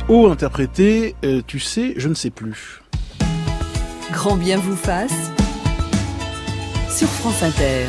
O interprété Tu sais, je ne sais plus. Grand bien vous fasse sur France Inter.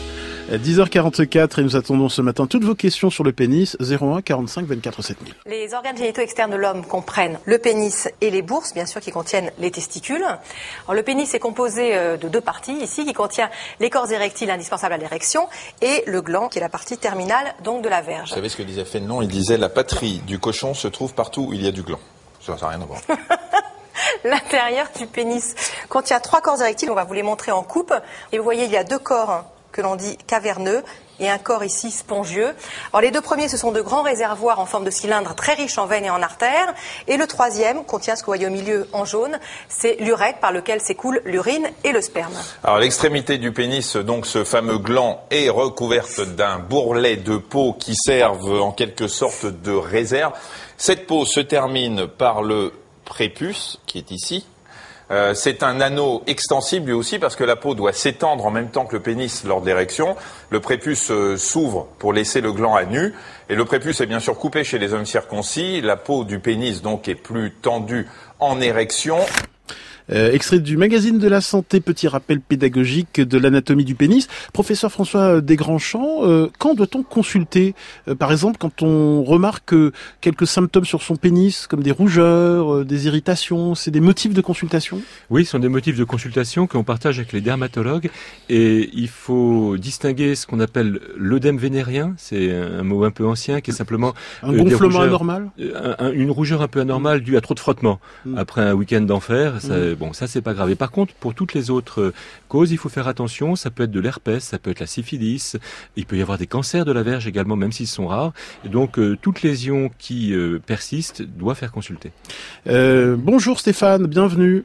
10h44 et nous attendons ce matin toutes vos questions sur le pénis. 01 45 24 7000. Les organes génitaux externes de l'homme comprennent le pénis et les bourses, bien sûr, qui contiennent les testicules. Alors, le pénis est composé de 2 parties ici, qui contient les corps érectiles indispensables à l'érection et le gland, qui est la partie terminale donc de la verge. Vous savez ce que disait Fénelon? Il disait la patrie du cochon se trouve partout où il y a du gland. Ça n'a rien à voir. L'intérieur du pénis contient 3 corps érectiles, on va vous les montrer en coupe. Et vous voyez, il y a 2 corps que l'on dit caverneux et un corps ici spongieux. Alors les 2 premiers, ce sont de grands réservoirs en forme de cylindre très riches en veines et en artères. Et le 3e contient ce que vous voyez au milieu en jaune, c'est l'urètre par lequel s'écoule l'urine et le sperme. Alors l'extrémité du pénis, donc ce fameux gland, est recouverte d'un bourrelet de peau qui servent en quelque sorte de réserve. Cette peau se termine par le prépuce qui est ici. C'est un anneau extensible lui aussi parce que la peau doit s'étendre en même temps que le pénis lors de l'érection. Le prépuce s'ouvre pour laisser le gland à nu et le prépuce est bien sûr coupé chez les hommes circoncis. La peau du pénis donc est plus tendue en érection. Extrait du magazine de la santé, petit rappel pédagogique de l'anatomie du pénis. Professeur François Desgrands-Champs, quand doit-on consulter? Par exemple, quand on remarque quelques symptômes sur son pénis, comme des rougeurs, des irritations, c'est des motifs de consultation? Oui, ce sont des motifs de consultation qu'on partage avec les dermatologues. Et il faut distinguer ce qu'on appelle l'œdème vénérien, c'est un mot un peu ancien, qui est simplement... un gonflement anormal? Une rougeur un peu anormale due à trop de frottement. Après un week-end d'enfer, bon, ça c'est pas grave. Et par contre, pour toutes les autres causes, il faut faire attention. Ça peut être de l'herpès, ça peut être la syphilis. Il peut y avoir des cancers de la verge également, même s'ils sont rares. Et donc, toute lésion qui persiste doit faire consulter. Bonjour Stéphane, bienvenue.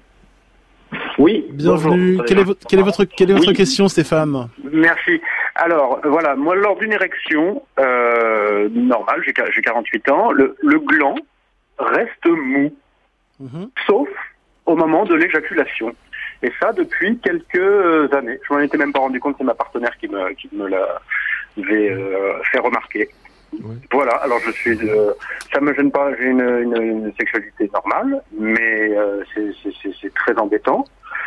Oui. Bienvenue. Bonjour. Quelle est votre question, Stéphane? Merci. Alors, voilà, moi, lors d'une érection normale, j'ai 48 ans, le gland reste mou, sauf au moment de l'éjaculation. Et ça, depuis quelques années. Je m'en étais même pas rendu compte, c'est ma partenaire qui me l'avait fait remarquer. Oui. Voilà, alors je suis... ça me gêne pas, j'ai une sexualité normale, mais c'est très embêtant.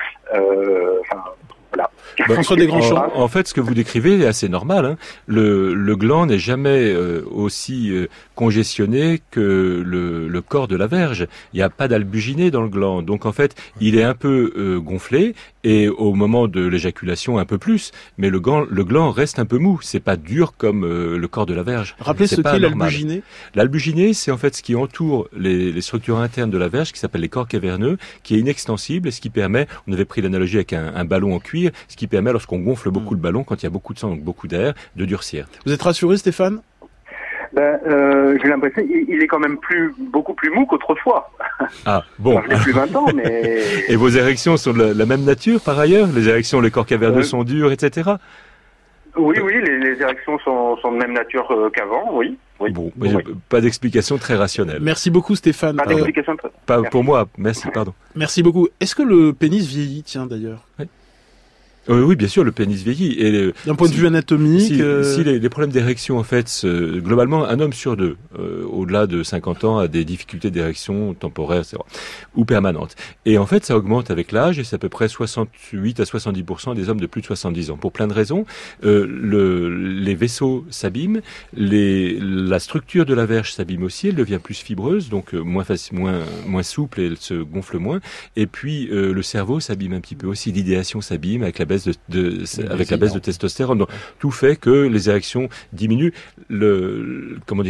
Voilà. François Desgrands-Champs. En fait, ce que vous décrivez est assez normal. Hein. Le gland n'est jamais aussi congestionné que le corps de la verge. Il n'y a pas d'albuginée dans le gland. Donc, en fait, il est un peu gonflé et au moment de l'éjaculation, un peu plus. Mais le gland reste un peu mou. C'est pas dur comme le corps de la verge. Rappelez ce qu'est l'albuginée. L'albuginée, c'est en fait ce qui entoure les structures internes de la verge, qui s'appelle les corps caverneux, qui est inextensible et ce qui permet, on avait pris l'analogie avec un ballon en cuir, ce qui permet, lorsqu'on gonfle beaucoup le ballon, quand il y a beaucoup de sang, donc beaucoup d'air, de durcir. Vous êtes rassuré, Stéphane? J'ai l'impression qu'il est quand même beaucoup plus mou qu'autrefois. Ah, bon. Je l'ai plus 20 ans, mais... Et vos érections sont de la même nature, par ailleurs? Les érections, les corps caverneux sont durs, etc. Oui, les érections sont de même nature qu'avant, oui. Bon, pas d'explication très rationnelle. Merci beaucoup, Stéphane. Pas d'explication très... Pas pour moi, merci, pardon. Merci beaucoup. Est-ce que le pénis vieillit, tiens, d'ailleurs? Oui. Oui, bien sûr, le pénis vieillit. Et d'un point de vue anatomique, si les problèmes d'érection, en fait, globalement, un homme sur deux, au-delà de 50 ans, a des difficultés d'érection temporaires, etc., ou permanentes. Et en fait, ça augmente avec l'âge, et c'est à peu près 68 à 70% des hommes de plus de 70 ans. Pour plein de raisons, les vaisseaux s'abîment, la structure de la verge s'abîme aussi, elle devient plus fibreuse, donc moins souple, et elle se gonfle moins. Et puis, le cerveau s'abîme un petit peu aussi, l'idéation s'abîme avec la baisse de testostérone. Donc, tout fait que les érections diminuent. La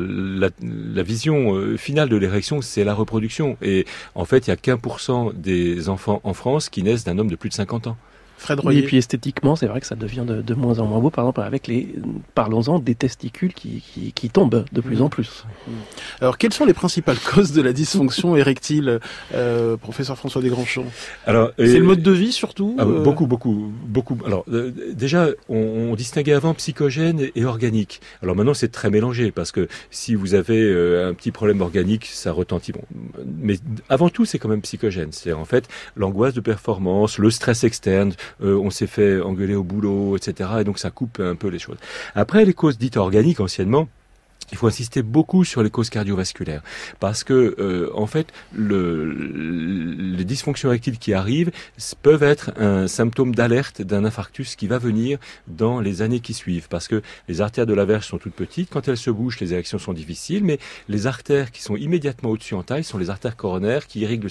vision finale de l'érection, c'est la reproduction. Et en fait, il y a qu'1% des enfants en France qui naissent d'un homme de plus de 50 ans. Oui, et puis esthétiquement, c'est vrai que ça devient de moins en moins beau. Par exemple, avec parlons-en des testicules qui tombent de plus en plus. Alors, quelles sont les principales causes de la dysfonction érectile, professeur François Desgrands-Champs? Alors, c'est le mode de vie surtout. Beaucoup. Alors, déjà, on distinguait avant psychogène et organique. Alors maintenant, c'est très mélangé parce que si vous avez un petit problème organique, ça retentit. Bon, mais avant tout, c'est quand même psychogène. C'est en fait l'angoisse de performance, le stress externe. On s'est fait engueuler au boulot, etc. Et donc ça coupe un peu les choses. Après, les causes dites organiques, anciennement, il faut insister beaucoup sur les causes cardiovasculaires parce que en fait les dysfonctions érectiles qui arrivent peuvent être un symptôme d'alerte d'un infarctus qui va venir dans les années qui suivent parce que les artères de la verge sont toutes petites, quand elles se bougent les érections sont difficiles, mais les artères qui sont immédiatement au-dessus en taille sont les artères coronaires qui irriguent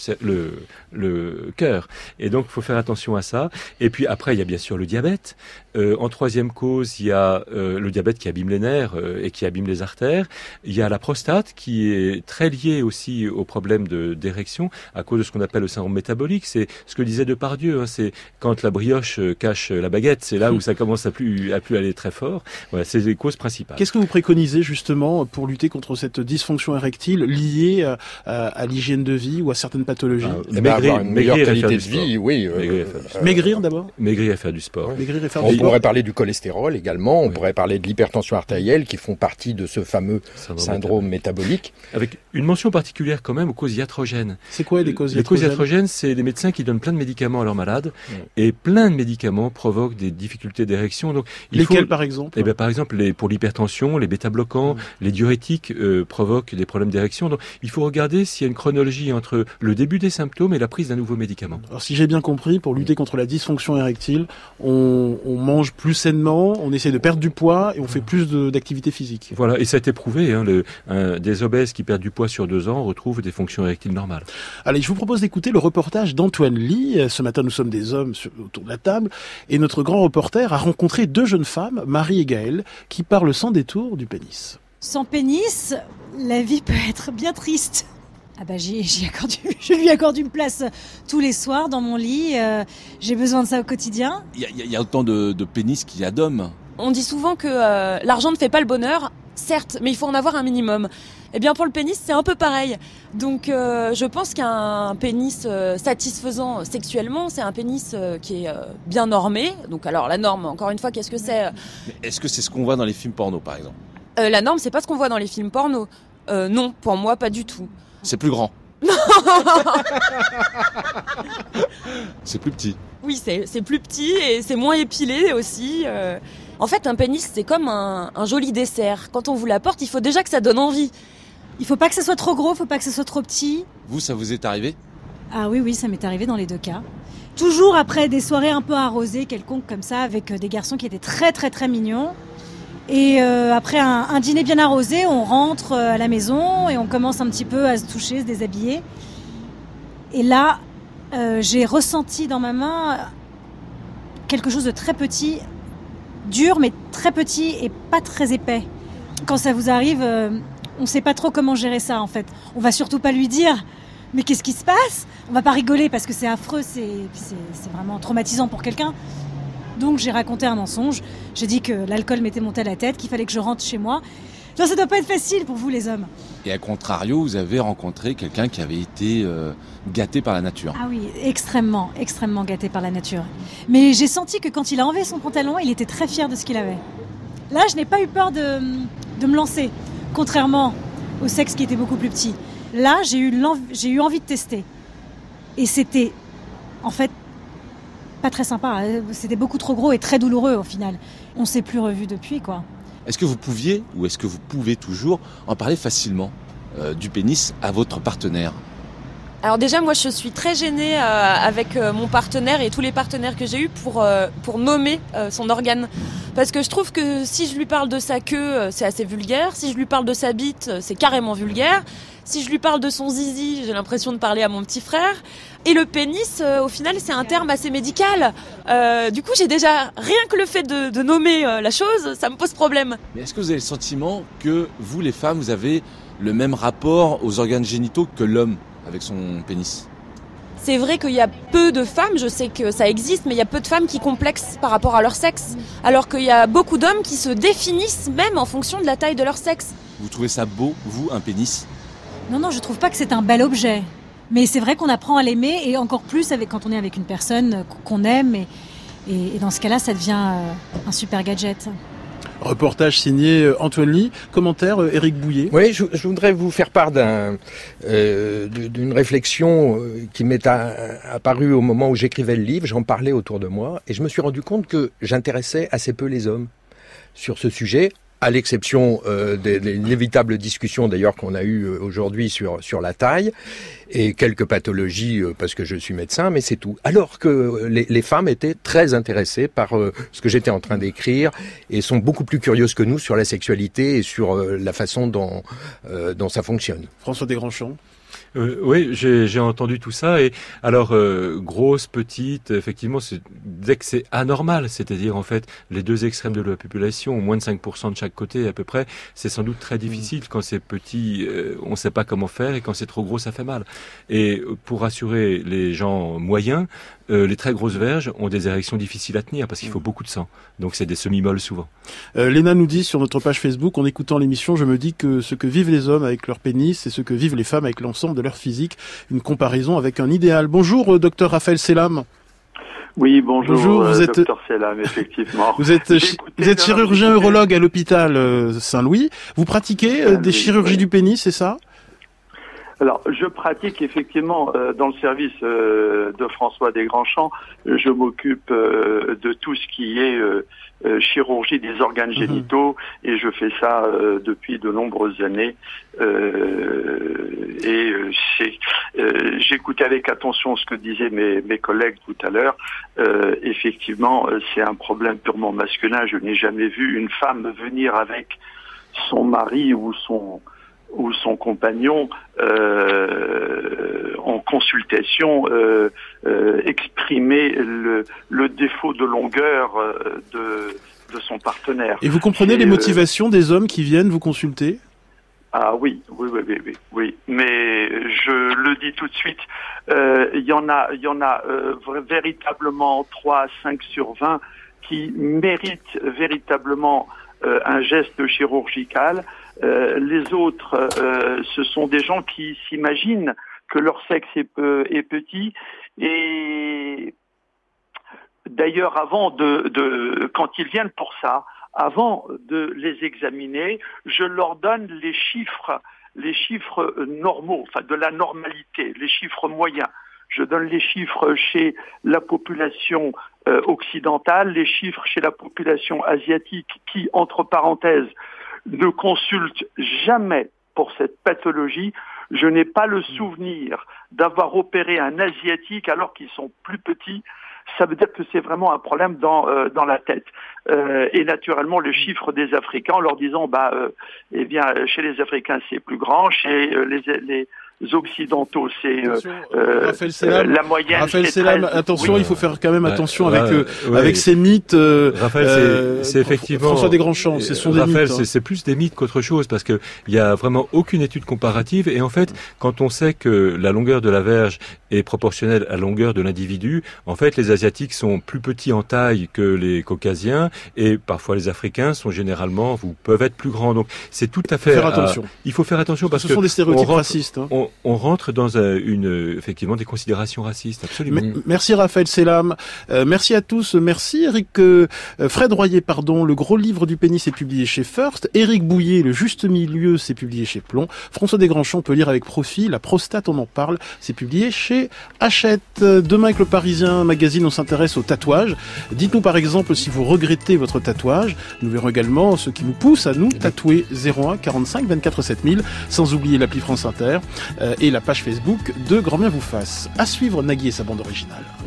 le cœur, et donc il faut faire attention à ça. Et puis après il y a bien sûr le diabète. En troisième cause il y a le diabète qui abîme les nerfs et qui abîme les artères. Il y a la prostate qui est très liée aussi au problème d'érection à cause de ce qu'on appelle le syndrome métabolique. C'est ce que disait Depardieu, hein, c'est quand la brioche cache la baguette, c'est là où ça commence à plus aller très fort. Voilà, c'est les causes principales. Qu'est-ce que vous préconisez justement pour lutter contre cette dysfonction érectile liée à l'hygiène de vie ou à certaines pathologies? Avoir une meilleure qualité de vie, oui. Maigrir d'abord. Maigrir et faire du sport. On pourrait parler du cholestérol également, on pourrait parler de l'hypertension artérielle qui font partie de ce fameux syndrome métabolique. Avec une mention particulière quand même aux causes iatrogènes. C'est quoi les causes iatrogènes? Les causes iatrogènes, c'est des médecins qui donnent plein de médicaments à leurs malades, et plein de médicaments provoquent des difficultés d'érection. Donc, lesquels par exemple? Par exemple, pour l'hypertension, les bêta-bloquants, les diurétiques provoquent des problèmes d'érection. Donc il faut regarder s'il y a une chronologie entre le début des symptômes et la prise d'un nouveau médicament. Alors si j'ai bien compris, pour lutter contre la dysfonction érectile, on mange plus sainement, on essaie de perdre du poids et on fait plus d'activité physique. Voilà, et ça a été prouvé, hein, des obèses qui perdent du poids sur 2 ans retrouvent des fonctions érectiles normales. Allez, je vous propose d'écouter le reportage d'Antoine Ly. Ce matin, nous sommes des hommes autour de la table et notre grand reporter a rencontré 2 jeunes femmes, Marie et Gaëlle, qui parlent sans détour du pénis. Sans pénis, la vie peut être bien triste. Ah bah je lui accorde une place tous les soirs dans mon lit. J'ai besoin de ça au quotidien. Il y a autant de pénis qu'il y a d'hommes. On dit souvent que l'argent ne fait pas le bonheur, certes, mais il faut en avoir un minimum. Eh bien pour le pénis, c'est un peu pareil. Donc je pense qu'un pénis satisfaisant sexuellement, c'est un pénis qui est bien normé. Donc alors la norme, encore une fois, qu'est-ce que c'est? Est-ce que c'est ce qu'on voit dans les films porno, par exemple? La norme, c'est pas ce qu'on voit dans les films porno. Non, pour moi, pas du tout. C'est plus grand. C'est plus petit. Oui, c'est plus petit et c'est moins épilé aussi. En fait, un pénis, c'est comme un joli dessert. Quand on vous l'apporte, il faut déjà que ça donne envie. Il faut pas que ça soit trop gros, faut pas que ça soit trop petit. Vous, ça vous est arrivé? Ah oui, ça m'est arrivé dans les 2 cas. Toujours après des soirées un peu arrosées, quelconques comme ça, avec des garçons qui étaient très très très mignons. Et après un dîner bien arrosé, on rentre à la maison et on commence un petit peu à se toucher, se déshabiller. Et là, j'ai ressenti dans ma main quelque chose de très petit, dur mais très petit et pas très épais. Quand ça vous arrive, on ne sait pas trop comment gérer ça en fait. On va surtout pas lui dire « mais qu'est-ce qui se passe ?» On va pas rigoler parce que c'est affreux, c'est vraiment traumatisant pour quelqu'un. Donc j'ai raconté un mensonge, j'ai dit que l'alcool m'était monté à la tête, qu'il fallait que je rentre chez moi. Genre, ça doit pas être facile pour vous les hommes. Et à contrario, vous avez rencontré quelqu'un qui avait été gâté par la nature. Ah oui, extrêmement, extrêmement gâté par la nature. Mais j'ai senti que quand il a enlevé son pantalon, il était très fier de ce qu'il avait. Là, je n'ai pas eu peur de me lancer, contrairement au sexe qui était beaucoup plus petit. Là, j'ai eu envie de tester. Et c'était, en fait, pas très sympa. C'était beaucoup trop gros et très douloureux au final. On s'est plus revus depuis, quoi. Est-ce que vous pouviez, ou est-ce que vous pouvez toujours en parler facilement du pénis à votre partenaire? Alors déjà, moi, je suis très gênée avec mon partenaire et tous les partenaires que j'ai eus pour nommer son organe. Parce que je trouve que si je lui parle de sa queue, c'est assez vulgaire. Si je lui parle de sa bite, c'est carrément vulgaire. Si je lui parle de son zizi, j'ai l'impression de parler à mon petit frère. Et le pénis, au final, c'est un terme assez médical. Du coup, j'ai déjà, rien que le fait de nommer la chose, ça me pose problème. Mais est-ce que vous avez le sentiment que vous, les femmes, vous avez le même rapport aux organes génitaux que l'homme avec son pénis? C'est vrai qu'il y a peu de femmes, je sais que ça existe, mais il y a peu de femmes qui complexent par rapport à leur sexe. Alors qu'il y a beaucoup d'hommes qui se définissent même en fonction de la taille de leur sexe. Vous trouvez ça beau, vous, un pénis? Non, je trouve pas que c'est un bel objet. Mais c'est vrai qu'on apprend à l'aimer, et encore plus quand on est avec une personne qu'on aime. Et dans ce cas-là, ça devient un super gadget. Reportage signé Antoine Ly, commentaire Éric Bouillet. Oui, je voudrais vous faire part d'une réflexion qui m'est apparue au moment où j'écrivais le livre. J'en parlais autour de moi et je me suis rendu compte que j'intéressais assez peu les hommes sur ce sujet. à l'exception de l'inévitable discussion d'ailleurs qu'on a eue aujourd'hui sur la taille, et quelques pathologies parce que je suis médecin, mais c'est tout. Alors que les femmes étaient très intéressées par ce que j'étais en train d'écrire et sont beaucoup plus curieuses que nous sur la sexualité et sur la façon dont ça fonctionne. François Desgrands-Champs. Oui, j'ai entendu tout ça. Et alors, grosse, petite, effectivement, dès que c'est anormal, c'est-à-dire en fait les deux extrêmes de la population, moins de 5% de chaque côté à peu près, c'est sans doute très difficile. Quand c'est petit, on ne sait pas comment faire, et quand c'est trop gros, ça fait mal. Et pour rassurer les gens moyens, les très grosses verges ont des érections difficiles à tenir parce qu'il faut beaucoup de sang. Donc c'est des semi-molles souvent. Léna nous dit sur notre page Facebook, en écoutant l'émission, je me dis que ce que vivent les hommes avec leur pénis, c'est ce que vivent les femmes avec l'ensemble de leur physique. Une comparaison avec un idéal. Bonjour, docteur Raphaël Selam. Oui, bonjour, vous êtes docteur Selam, effectivement. Vous êtes chirurgien urologue à l'hôpital Saint-Louis. Vous pratiquez des chirurgies du pénis, c'est ça ? Alors, je pratique effectivement dans le service de François Desgrands-Champs. Je m'occupe de tout ce qui est chirurgie des organes génitaux et je fais ça depuis de nombreuses années. J'écoutais avec attention ce que disaient mes collègues tout à l'heure. Effectivement, c'est un problème purement masculin. Je n'ai jamais vu une femme venir avec son mari ou son compagnon en consultation exprimer le défaut de longueur de son partenaire. Et vous comprenez les motivations des hommes qui viennent vous consulter ? Ah oui. Mais je le dis tout de suite, il y en a véritablement 3 à 5 sur 20 qui méritent véritablement un geste chirurgical. Les autres, ce sont des gens qui s'imaginent que leur sexe est petit. Et d'ailleurs, avant quand ils viennent pour ça, avant de les examiner, je leur donne les chiffres normaux, enfin de la normalité, les chiffres moyens. Je donne les chiffres chez la population occidentale, les chiffres chez la population asiatique qui, entre parenthèses, ne consulte jamais pour cette pathologie. Je n'ai pas le souvenir d'avoir opéré un Asiatique alors qu'ils sont plus petits. Ça veut dire que c'est vraiment un problème dans la tête. Et naturellement, le chiffre des Africains, en leur disant, chez les Africains, c'est plus grand, chez les Occidentaux, c'est la moyenne. Raphaël Selam, attention, oui. Il faut faire quand même attention avec ces mythes. Raphaël, c'est effectivement François Desgrands-Champs, ce sont des mythes. Raphaël, c'est plus des mythes qu'autre chose parce que il y a vraiment aucune étude comparative et en fait, quand on sait que la longueur de la verge est proportionnelle à la longueur de l'individu, en fait, les Asiatiques sont plus petits en taille que les Caucasiens et parfois les Africains peuvent être plus grands. Donc c'est tout à fait. Il faut faire attention parce que ce sont des stéréotypes racistes. On rentre dans effectivement des considérations racistes, absolument. Merci Raphaël Selam, merci à tous, merci Eric, Fred Royer, le gros livre du pénis est publié chez First, Éric Bouillet, le juste milieu, c'est publié chez Plomb, François Desgrands-Champs peut lire avec profit, la prostate on en parle, c'est publié chez Hachette. Demain avec le Parisien Magazine, on s'intéresse au tatouage. Dites-nous par exemple si vous regrettez votre tatouage, nous verrons également ce qui nous pousse à nous tatouer 01 45 24 7000, sans oublier l'appli France Inter, et la page Facebook de Grand Bien vous fasse. À suivre Nagui et sa bande originale.